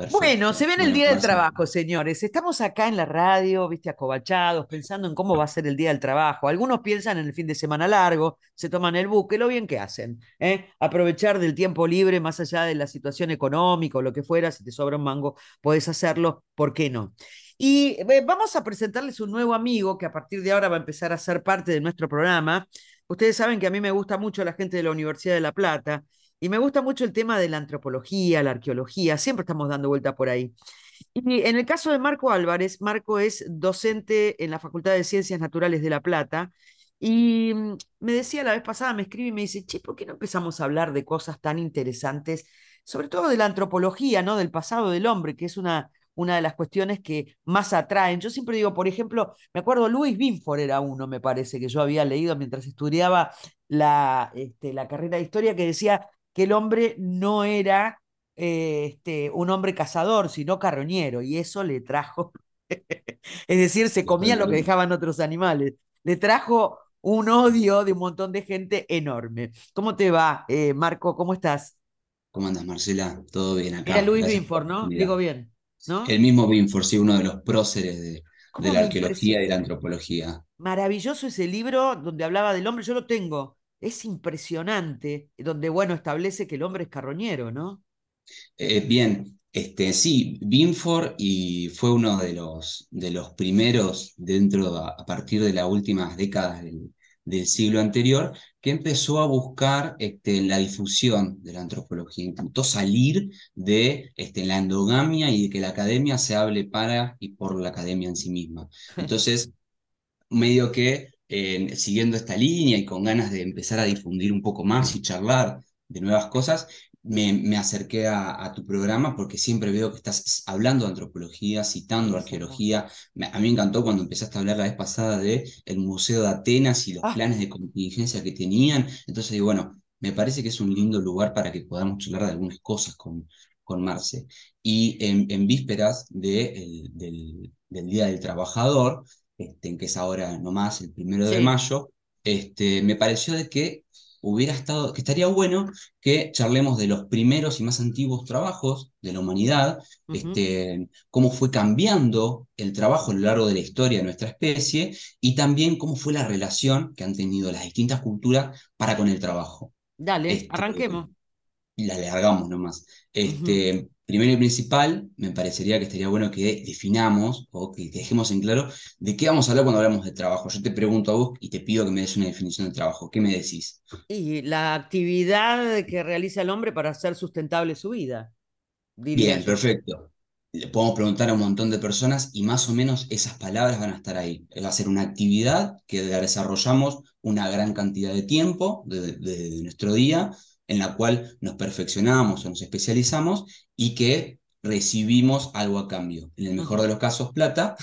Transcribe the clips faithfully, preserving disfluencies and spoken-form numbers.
Bueno, se Perfecto. viene el Bueno, Día del comenzamos. Trabajo, señores. Estamos acá en la radio, viste, acobachados, pensando en cómo va a ser el Día del Trabajo. Algunos piensan en el fin de semana largo, se toman el buque, lo bien que hacen, ¿eh? Aprovechar del tiempo libre, más allá de la situación económica o lo que fuera, si te sobra un mango, podés hacerlo, ¿por qué no? Y eh, vamos a presentarles un nuevo amigo que a partir de ahora va a empezar a ser parte de nuestro programa. Ustedes saben que a mí me gusta mucho la gente de la Universidad de La Plata. Y me gusta mucho el tema de la antropología, la arqueología, siempre estamos dando vuelta por ahí. Y en el caso de Marco Álvarez, Marco es docente en la Facultad de Ciencias Naturales de La Plata. Y mm, me decía la vez pasada, me escribe y me dice, che, ¿por qué no empezamos a hablar de cosas tan interesantes, sobre todo de la antropología, ¿no? Del pasado del hombre, que es una, una de las cuestiones que más atraen. Yo siempre digo, por ejemplo, me acuerdo, Louis Binford era uno, me parece, que yo había leído mientras estudiaba la, este, la carrera de historia, que decía que el hombre no era eh, este, un hombre cazador, sino carroñero, y eso le trajo, es decir, se comía lo que Totalmente. dejaban otros animales, le trajo un odio de un montón de gente enorme. ¿Cómo te va, eh, Marco? ¿Cómo estás? ¿Cómo andas, Marcela? ¿Todo bien Era acá? Louis Gracias por la Binford, ¿no? oportunidad. Digo bien, El ¿no? mismo Binford, sí, uno de los próceres de, de ¿Cómo la me arqueología y impresionó? la antropología. Maravilloso ese libro donde hablaba del hombre, yo lo tengo. Es impresionante, donde, bueno, establece que el hombre es carroñero, ¿no? Eh, bien, este, sí, Binford y fue uno de los, de los primeros dentro, a, a partir de las últimas décadas del, del siglo anterior, que empezó a buscar este, la difusión de la antropología. Intentó salir de este, la endogamia y de que la academia se hable para y por la academia en sí misma. Entonces, medio que eh, siguiendo esta línea y con ganas de empezar a difundir un poco más y charlar de nuevas cosas, me, me acerqué a, a tu programa porque siempre veo que estás hablando de antropología, citando Es hermoso. arqueología. Me- a mí me encantó cuando empezaste a hablar la vez pasada de el Museo de Atenas y los Ah, planes de contingencia que tenían. Entonces digo, bueno, me parece que es un lindo lugar para que podamos charlar de algunas cosas con, con Marce. Y en, en vísperas de el- del, del Día del Trabajador, este, que es ahora nomás el primero de sí. mayo, este, me pareció de que hubiera estado, que estaría bueno que charlemos de los primeros y más antiguos trabajos de la humanidad, Ujú. este, cómo fue cambiando el trabajo a lo largo de la historia de nuestra especie y también cómo fue la relación que han tenido las distintas culturas para con el trabajo. Dale, Este, arranquemos. y la alargamos nomás. Ujú. Este, primero y principal, me parecería que estaría bueno que definamos o que dejemos en claro de qué vamos a hablar cuando hablamos de trabajo. Yo te pregunto a vos y te pido que me des una definición de trabajo. ¿Qué me decís? Y la actividad que realiza el hombre para hacer sustentable su vida, diría Bien, yo. perfecto. Le podemos preguntar a un montón de personas y más o menos esas palabras van a estar ahí. Va a ser una actividad que desarrollamos una gran cantidad de tiempo de, de- de nuestro día, en la cual nos perfeccionamos o nos especializamos y que recibimos algo a cambio. En el mejor Ujú. de los casos, plata,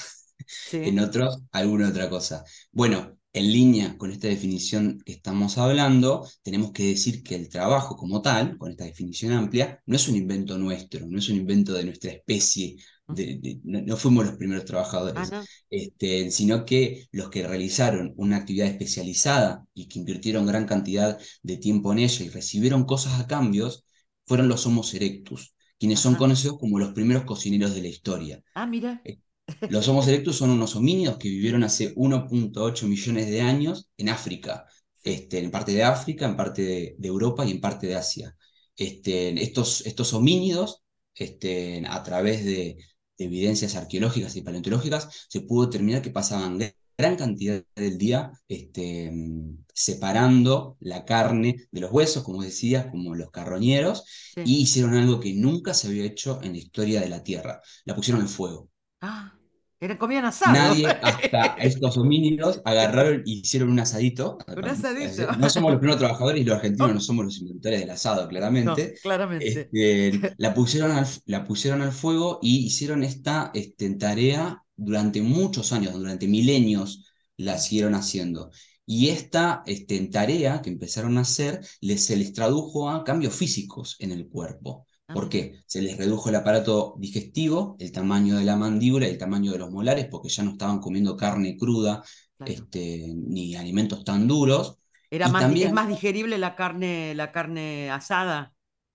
en Sí. otros alguna otra cosa. Bueno, en línea con esta definición que estamos hablando, tenemos que decir que el trabajo como tal, con esta definición amplia, no es un invento nuestro, no es un invento de nuestra especie, Ujú. de- de- no, no fuimos los primeros Ah, trabajadores, no. este, sino que los que realizaron una actividad especializada y que invirtieron gran cantidad de tiempo en ella y recibieron cosas a cambios, fueron los Homo erectus, quienes son Ajá. conocidos como los primeros cocineros de la historia. Ah, mira. Los Homo erectus son unos homínidos que vivieron hace uno punto ocho millones de años en África, Sí. este, en parte de África, en parte de, de Europa y en parte de Asia. Este, estos, estos homínidos, este, a través de, de evidencias arqueológicas y paleontológicas, se pudo determinar que pasaban gr- gran cantidad del día este, mm, separando la carne de los huesos, como decía, como los carroñeros, Sí. y hicieron algo que nunca se había hecho en la historia de la Tierra. La pusieron al fuego. Ah, era, comían asado. Nadie, hasta estos homínidos, agarraron y hicieron un asadito. Un asadito. No somos los primeros trabajadores y los argentinos no somos los inventores del asado, No, claramente. claramente. Este, la pusieron al, la pusieron al fuego y hicieron esta este, tarea durante muchos años, durante milenios la siguieron haciendo. Y esta este, tarea que empezaron a hacer les, se les tradujo a cambios físicos en el cuerpo. Ah, ¿Por mira. qué? Se les redujo el aparato digestivo, el tamaño de la mandíbula, el tamaño de los molares, porque ya no estaban comiendo carne cruda, Claro. este, ni alimentos tan duros. Era Y más, di- es también más digerible la carne, la carne asada.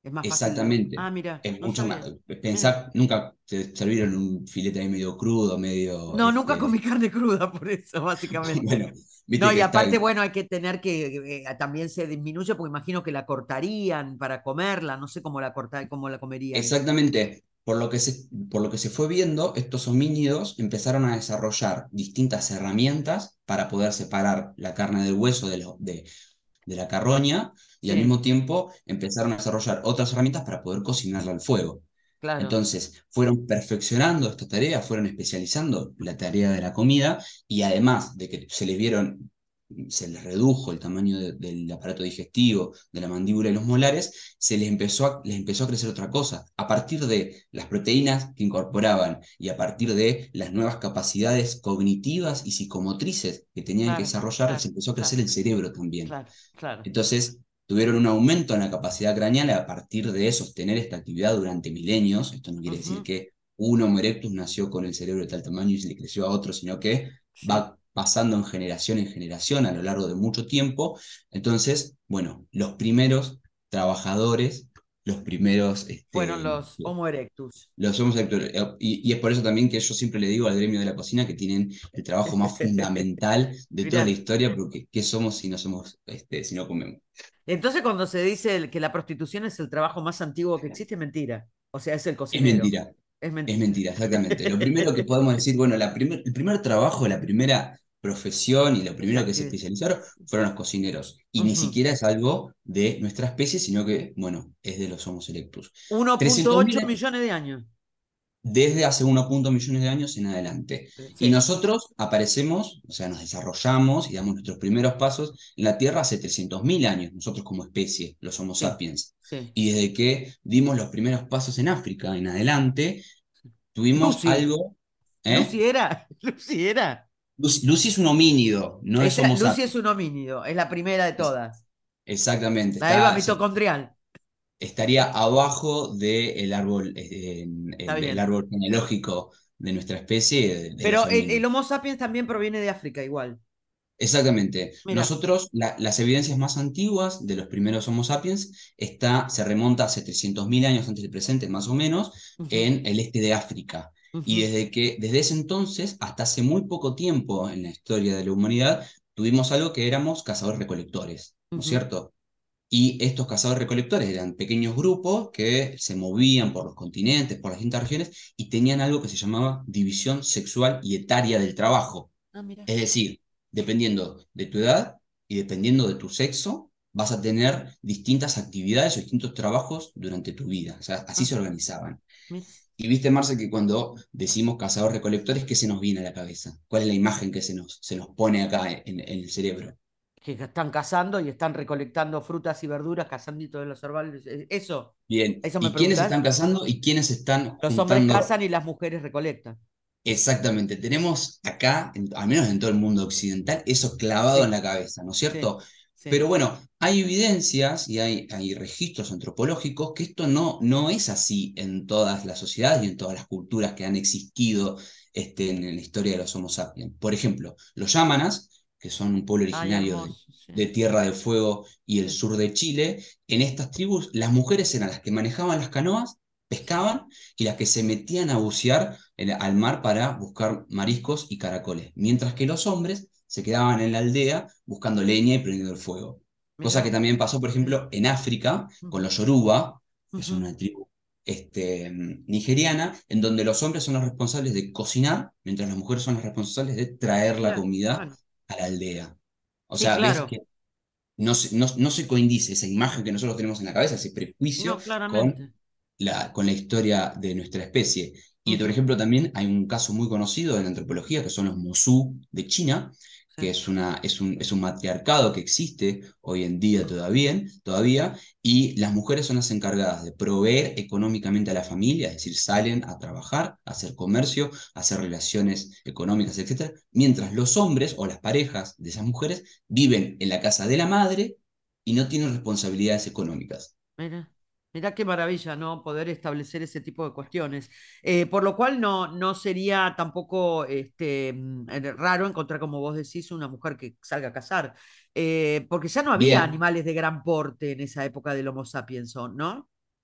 Es más fácil. exactamente. Ah, mira, Es no mucho más. sabía. Mira. Pensar, nunca te serviron un filete ahí medio crudo, medio, No, nunca este, comí carne cruda por eso, básicamente. bueno, viste No, y que está. aparte, bueno, hay que tener que, eh, también se disminuye, porque imagino que la cortarían para comerla, no sé cómo la corta, cómo la comerían. Exactamente. Por lo que se, por lo que se fue viendo, estos homínidos empezaron a desarrollar distintas herramientas para poder separar la carne del hueso de, lo- de, de la carroña y al Sí, mismo tiempo empezaron a desarrollar otras herramientas para poder cocinarla al fuego. claro, Entonces, fueron perfeccionando esta tarea, fueron especializando la tarea de la comida y además de que se les vieron, se les redujo el tamaño de- del aparato digestivo, de la mandíbula y los molares, se les empezó a, les empezó a crecer otra cosa. A partir de las proteínas que incorporaban y a partir de las nuevas capacidades cognitivas y psicomotrices que tenían que claro, desarrollar, les claro, empezó a crecer claro, el cerebro también. claro, claro. Entonces, tuvieron un aumento en la capacidad craneal a partir de sostener esta actividad durante milenios. Esto no quiere decir Ujú, que un Homo erectus nació con el cerebro de tal tamaño y se le creció a otro, sino que sí. va pasando en generación en generación a lo largo de mucho tiempo. Entonces, bueno, los primeros trabajadores, los primeros, Fueron este, los Homo erectus. los somos actores. Y, y es por eso también que yo siempre le digo al gremio de la cocina que tienen el trabajo más fundamental de toda la Mirá. historia, porque ¿qué somos si no somos, este, si no comemos? Entonces, cuando se dice el- que la prostitución es el trabajo más antiguo que existe, es mentira. O sea, es el Es cocinero. mentira, Es es mentira. mentira, exactamente. Lo primero que podemos decir, bueno, la primer, el primer trabajo, la primera profesión y lo La primero que se actividad. especializaron fueron los cocineros. Y ni Ujú. siquiera es algo de nuestra especie, sino que, bueno, es de los Homo erectus. uno punto trescientos ocho mil millones de años. desde hace uno punto millones de años en adelante. Y Sí, nosotros aparecemos, o sea, nos desarrollamos y damos nuestros primeros pasos en la Tierra hace trescientos mil años, nosotros como especie, los Homo sí, sapiens. sí. Y desde que dimos los primeros pasos en África en adelante, tuvimos Lucy. algo, ¿eh? Lucy era. Lucy era. Lucy, Lucy es un homínido, no es Esa, Homo Lucy es sapiens. un homínido. Es la primera de Es- todas. exactamente, La Eva está, se- mitocondrial. estaría abajo del árbol, eh, Está el, el bien. árbol genealógico de nuestra especie, de, de los Pero el, el homínidos. Homo sapiens también proviene de África, igual. Exactamente. Mira. Nosotros, la- las evidencias más antiguas de los primeros Homo sapiens está, se remonta hace trescientos mil años antes del presente, más o menos, Ujú, en el este de África. Y ujú, desde que, desde ese entonces, hasta hace muy poco tiempo en la historia de la humanidad, tuvimos algo que éramos cazadores-recolectores, ¿no es ujú. cierto? Y estos cazadores-recolectores eran pequeños grupos que se movían por los continentes, por las distintas regiones, y tenían algo que se llamaba división sexual y etaria del trabajo. Ah, mira. Es decir, dependiendo de tu edad y dependiendo de tu sexo, vas a tener distintas actividades o distintos trabajos durante tu vida. O sea, así Ah, se organizaban. mira. Y viste, Marce, que cuando decimos cazador-recolectores, ¿qué se nos viene a la cabeza? ¿Cuál es la imagen que se nos, se nos pone acá en, en el cerebro? Que están cazando y están recolectando frutas y verduras, cazando de los herbales. Eh, Eso, Bien, ¿eso me ¿y quiénes preguntás? están cazando y quiénes están Los hombres juntando? cazan y las mujeres recolectan. Exactamente, tenemos acá, en- al menos en todo el mundo occidental, eso clavado en Sí, la cabeza, ¿no es sí, cierto? sí. Pero bueno, hay evidencias y hay, hay registros antropológicos que esto no, no es así en todas las sociedades y en todas las culturas que han existido este, en, en la historia de los Homo sapiens. Por ejemplo, los yámanas, que son un pueblo Ay, originario de, hermoso. Sí, de Tierra del Fuego y el sí, sur de Chile, en estas tribus las mujeres eran las que manejaban las canoas, sí. pescaban y las que se metían a bucear en- al mar para buscar mariscos y caracoles, mientras que los hombres se quedaban en la aldea buscando leña y prendiendo el fuego. Cosa que Mira. también pasó, por Sí. ejemplo, en África con Ujú, los Yoruba, que son ujú. una tribu este, nigeriana, en donde los hombres son los responsables de cocinar, mientras las mujeres son las responsables de traer la Mira, comida bueno. a la aldea. O Sí, sea, ves claro. que no se, no, no se coincide esa imagen que nosotros tenemos en la cabeza, ese prejuicio, No, con claramente. la, con la historia de nuestra especie. Y, por Ujú, ejemplo, también hay un caso muy conocido en la antropología, que son los Mosú de China, que sí. es, una, es, un, es un matriarcado que existe hoy en día todavía, todavía, y las mujeres son las encargadas de proveer económicamente a la familia, es decir, salen a trabajar, a hacer comercio, a hacer relaciones económicas, etcétera, mientras los hombres o las parejas de esas mujeres viven en la casa de la madre y no tienen responsabilidades económicas. Mira, mira qué maravilla, ¿no? Poder establecer ese tipo de cuestiones. Eh, por lo cual no, no sería tampoco este, mm, eh, raro encontrar, como vos decís, una mujer que salga a cazar. Eh, porque ya no había Bien, animales de gran porte en esa época del Homo sapiens, ¿no?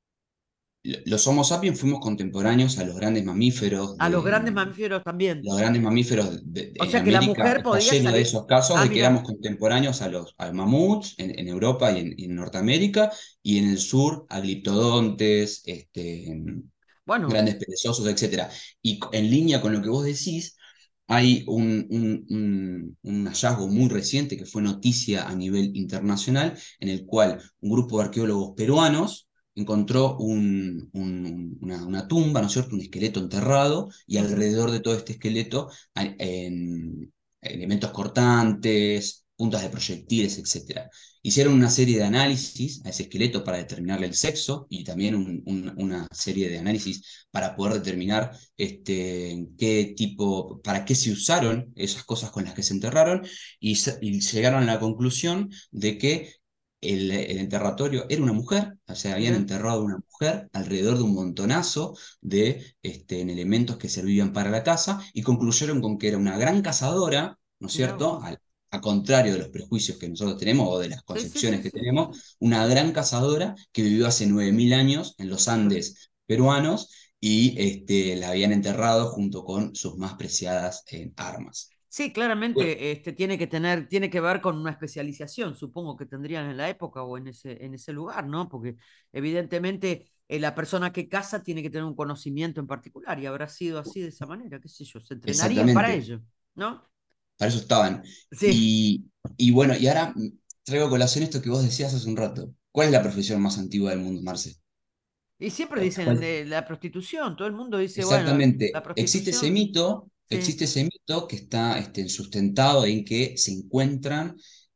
Los Homo sapiens fuimos contemporáneos a los grandes mamíferos A los de grandes mamíferos también. los grandes mamíferos de- O en sea que la América. mujer Está podía lleno de salir. esos casos Ah, de que mira, éramos contemporáneos a los a mamuts en, en Europa y en, y en Norteamérica, y en el sur a gliptodontes, este, bueno, grandes perezosos, etcétera. Y co- en línea con lo que vos decís, hay un, un- un- un hallazgo muy reciente que fue noticia a nivel internacional, en el cual un grupo de arqueólogos peruanos encontró un- un- una, una tumba, ¿no es cierto?, un esqueleto enterrado, y ujú, alrededor de todo este esqueleto hay en- elementos cortantes, puntas de proyectiles, etcétera. Hicieron una serie de análisis a ese esqueleto para determinarle el sexo, y también un- un- una serie de análisis para poder determinar este, qué tipo, para qué se usaron esas cosas con las que se enterraron, y, se- y llegaron a la conclusión de que el, el enterratorio era una mujer. O sea, habían mira, enterrado a una mujer alrededor de un montonazo de este, en elementos que servían para la caza, y concluyeron con que era una gran cazadora, ¿no es mira cierto? vos. Al, a contrario de los prejuicios que nosotros tenemos o de las Sí, sí, concepciones sí, que sí, sí, sí. tenemos, una gran cazadora que vivió hace nueve mil años en los Claro. Andes peruanos, y este, la habían enterrado junto con sus más preciadas eh, armas. Sí, Bueno, claramente este, tiene que tener, tiene que ver con una especialización, supongo que tendrían en la época o en ese, en ese lugar, ¿no? Porque evidentemente eh, la persona que caza tiene que tener un conocimiento en particular y habrá sido así de esa manera, qué sé yo, se entrenarían para exactamente, ello, ¿no? para eso estaban. Sí, Y, y bueno, y ahora mm, traigo a colación esto que vos decías hace un rato. ¿Cuál es la profesión más antigua del mundo, Marce? y siempre ¿O dicen cuál? de la prostitución, todo el mundo dice, bueno, la Exactamente. Existe ese prostitución, mito, sí, existe ese mito que está este, sustentado en que se encuentran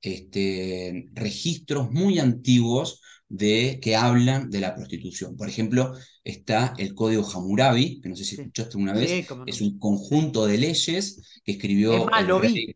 este, registros muy antiguos de, que hablan de la prostitución. Por ejemplo, está el Código Hammurabi, que no sé si sí, escuchaste una sí, vez, cómo es no, un sí. conjunto de leyes que Es escribió más, el lo vi. rey.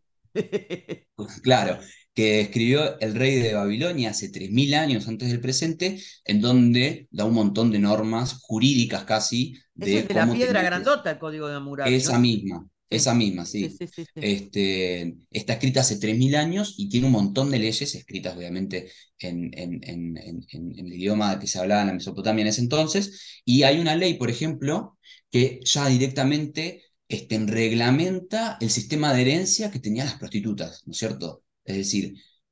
Claro, que escribió el rey de Babilonia hace tres mil años antes del presente, en donde da un montón de normas jurídicas casi Ese es de de la cómo piedra tenía que... grandota, el código de Hammurabi, Esa ¿no? misma, Sí, esa misma, sí, sí. sí, sí, sí. Este, está escrita hace tres mil años y tiene un montón de leyes escritas, obviamente, en, en, en, en, en el idioma que se hablaba en la Mesopotamia en ese entonces. Y hay una ley, por ejemplo, que ya directamente este, reglamenta el sistema de herencia que tenían las prostitutas, ¿no es cierto? Es decir,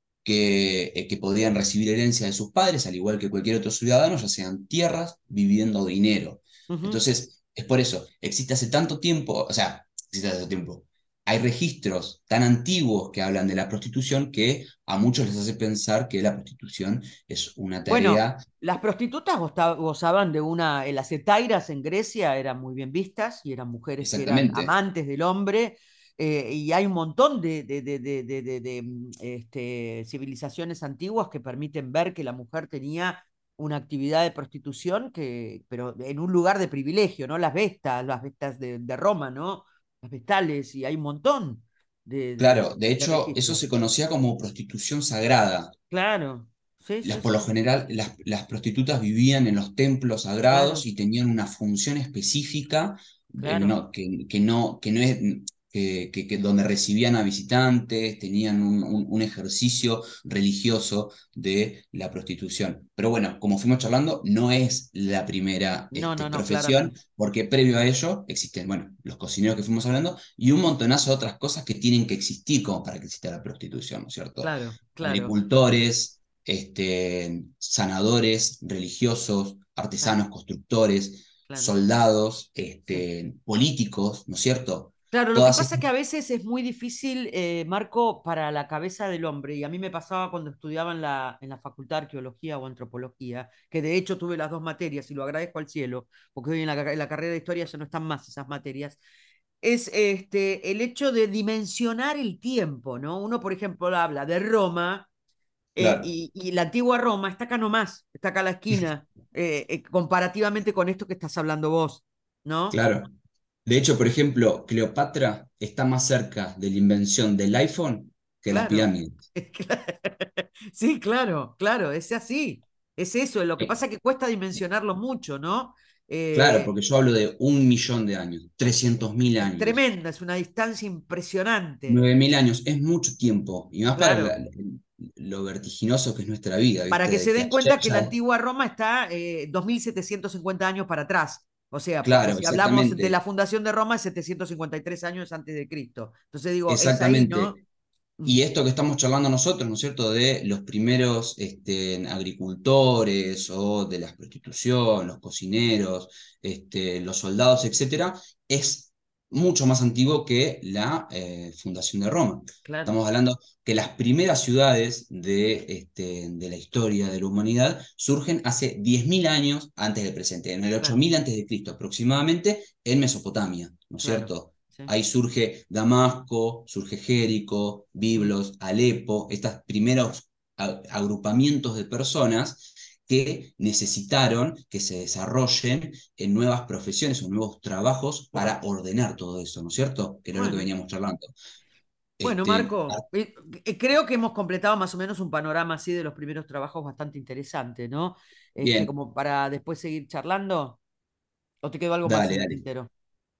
que, eh, que podían recibir herencia de sus padres, al igual que cualquier otro ciudadano, ya sean tierras, vivienda o dinero. Ujú. Entonces, es por eso, existe hace tanto tiempo, o sea, existe hace tanto tiempo, hay registros tan antiguos que hablan de la prostitución, que a muchos les hace pensar que la prostitución es una Bueno, tarea. las prostitutas goza- gozaban de una, eh, las hetairas en Grecia eran muy bien vistas y eran mujeres que eran Exactamente, amantes del hombre, eh, y hay un montón de, de, de, de, de, de- de, mm, este, civilizaciones antiguas que permiten ver que la mujer tenía una actividad de prostitución, que, pero en un lugar de privilegio, ¿no? Las vestas, las vestas de, de Roma, ¿no? Las vestales, y hay un montón de, de, claro. De de hecho, eso registros. se conocía como prostitución sagrada. Claro, sí, Las, sí, por lo sí, general, las, las prostitutas vivían en los templos sagrados claro, y tenían una función específica, eh, claro. no, que, que no, que no es, que, que- que donde recibían a visitantes, tenían un, un- un ejercicio religioso de la prostitución. Pero bueno, como fuimos charlando, no es la primera No, este, no, no, profesión, claramente. porque previo a ello existen, bueno, los cocineros que fuimos hablando, y un montonazo de otras cosas que tienen que existir como para que exista la prostitución, ¿no es cierto? Claro, claro, Agricultores, este, sanadores religiosos, claro, artesanos, constructores, claro. soldados, Sí. este, políticos, ¿no es cierto? Claro, lo que Todas pasa es estas, que a veces es muy difícil, eh, Marco, para la cabeza del hombre, y a mí me pasaba cuando estudiaba en la, en la Facultad de Arqueología o Antropología, que de hecho tuve las dos materias y lo agradezco al cielo, porque hoy en la, en la carrera de historia ya no están más esas materias, es este, el hecho de dimensionar el tiempo, ¿no? Uno, por ejemplo, habla de Roma, eh, claro, y, y la antigua Roma está acá nomás, está acá a la esquina, eh, eh, comparativamente con esto que estás hablando vos, ¿no? claro. De hecho, por ejemplo, Cleopatra está más cerca de la invención del iPhone que las Claro. pirámides. Sí, claro, claro, es así. Es eso. Lo que Eh, pasa es que cuesta dimensionarlo mucho, ¿no? claro, Eh, porque yo hablo de un millón de años, trescientos mil es años, tremenda, es una distancia impresionante. nueve mil años, es mucho tiempo. Y más para la, Claro, lo vertiginoso que es nuestra vida, Para ¿viste? que De se que den ayer cuenta que la ya, antigua Roma está eh, dos mil setecientos cincuenta años para atrás. O sea, porque claro, si hablamos de la exactamente. fundación de Roma es setecientos cincuenta y tres años antes de Cristo. Entonces digo, es ahí, ¿no? Exactamente. Y esto que estamos charlando nosotros, ¿no es cierto?, de los primeros este, agricultores o de la prostitución, los cocineros, este, los soldados, etcétera, es mucho más antiguo que la eh, fundación de Roma. Claro, Estamos hablando que las primeras ciudades de, este, de la historia de la humanidad surgen hace diez mil años antes del presente, en el ocho claro, mil antes de Cristo aproximadamente, en Mesopotamia, ¿no es claro. cierto? Sí. Ahí surge Damasco, surge Jericó, Mm. Biblos, Alepo, estos primeros agrupamientos de personas que necesitaron que se desarrollen en nuevas profesiones o nuevos trabajos para ordenar todo eso, ¿no es cierto? Que era lo que Bueno, veníamos charlando. bueno, Este, Marco, eh, eh, creo que hemos completado más o menos un panorama así de los primeros trabajos bastante interesante, ¿no? Este, bien, como para después seguir charlando. ¿O te quedó algo más dale, en el dale. tintero?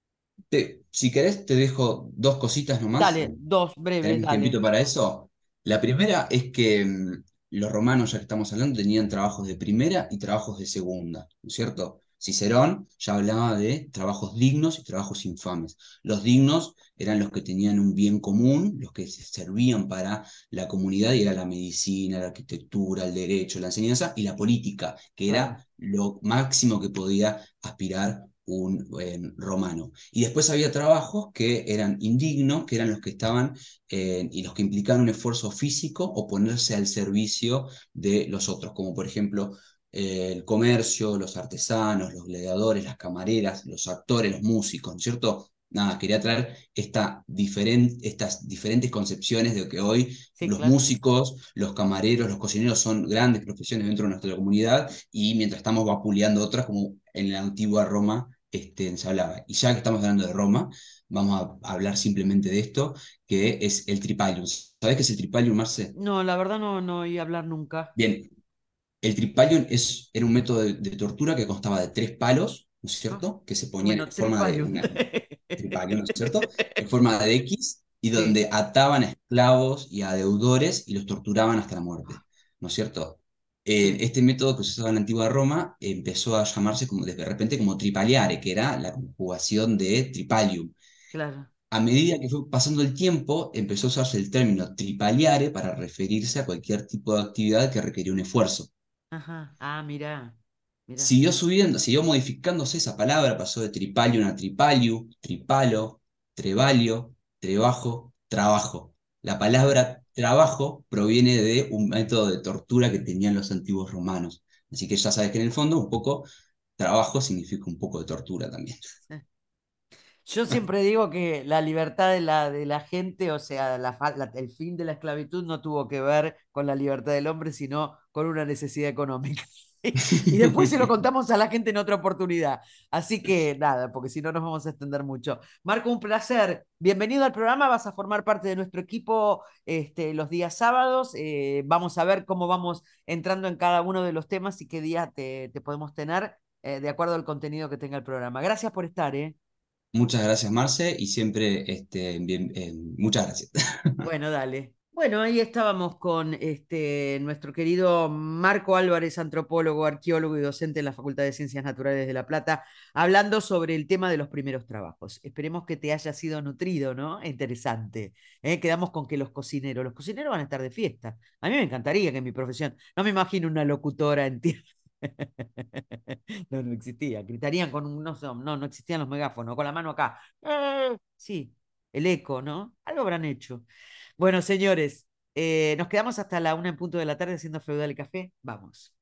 Te- si querés, te dejo dos cositas nomás. Dale, dos breves, ¿Tenés un dale. tiempito para eso? La primera es que mm, los romanos, ya que estamos hablando, tenían trabajos de primera y trabajos de segunda, ¿no es cierto? Cicerón ya hablaba de trabajos dignos y trabajos infames. Los dignos eran los que tenían un bien común, los que se servían para la comunidad, y era la medicina, la arquitectura, el derecho, la enseñanza y la política, que Claro. era lo máximo que podía aspirar un eh, romano. Y después había trabajos que eran indignos, que eran los que estaban eh, y los que implicaban un esfuerzo físico o ponerse al servicio de los otros, como por ejemplo eh, el comercio, los artesanos, los gladiadores, las camareras, los actores, los músicos, ¿no es cierto? Nada, quería traer esta diferent, estas diferentes concepciones de que hoy Sí, los claro. músicos, los camareros, los cocineros son grandes profesiones dentro de nuestra comunidad, y mientras estamos vapuleando otras, como en la antigua Roma este, se hablaba. Y ya que estamos hablando de Roma, vamos a hablar simplemente de esto, que es el tripalium. ¿Sabés qué es el tripalium, Marce? No, la verdad no, no oí hablar nunca. Bien, el tripalium es, era un método de, de tortura que constaba de tres palos, ¿no es Ah, cierto?, que se ponían bueno, en forma de tripalium. una tripalium, ¿no es cierto?, en forma de X, y Sí, donde ataban a esclavos y a deudores y los torturaban hasta la muerte, ¿no es cierto? Eh, sí, este método que se usaba en la antigua Roma empezó a llamarse como, de repente, como tripaliare, que era la conjugación de tripalium. claro. A medida que fue pasando el tiempo, empezó a usarse el término tripaliare para referirse a cualquier tipo de actividad que requería un esfuerzo. Ajá. Ah, mira, mira. Siguió subiendo, siguió modificándose esa palabra, pasó de tripalium a tripaliu, tripalo, trebalio, trebajo, trabajo. La palabra trabajo proviene de un método de tortura que tenían los antiguos romanos. Así que ya sabes que en el fondo un poco trabajo significa un poco de tortura también. Sí. Yo siempre digo que la libertad de la, de la gente, o sea, la fa- la- el fin de la esclavitud no tuvo que ver con la libertad del hombre, sino con una necesidad económica. Y después se lo contamos a la gente en otra oportunidad. Así que nada, porque si no nos vamos a extender mucho. Marco, un placer. Bienvenido al programa. Vas a formar parte de nuestro equipo este, los días sábados. Eh, vamos a ver cómo vamos entrando en cada uno de los temas y qué días te, te podemos tener eh, de acuerdo al contenido que tenga el programa. Gracias por estar, ¿eh? Muchas gracias, Marce, y siempre este, bien, eh, muchas gracias. Bueno, dale. Bueno, ahí estábamos con este, nuestro querido Marco Álvarez, antropólogo, arqueólogo y docente en la Facultad de Ciencias Naturales de La Plata, hablando sobre el tema de los primeros trabajos. Esperemos que te haya sido nutrido, ¿no? Interesante. ¿Eh? Quedamos con que los cocineros, los cocineros van a estar de fiesta. A mí me encantaría que en mi profesión, no me imagino una locutora en tierra. No, no existía. Gritarían con un, no, sé, no, no existían los megáfonos, con la mano acá. ¡Eh! Sí, el eco, ¿no? Algo habrán hecho. Bueno, señores, eh, nos quedamos hasta la una en punto de la tarde haciendo Feudal Café. Vamos.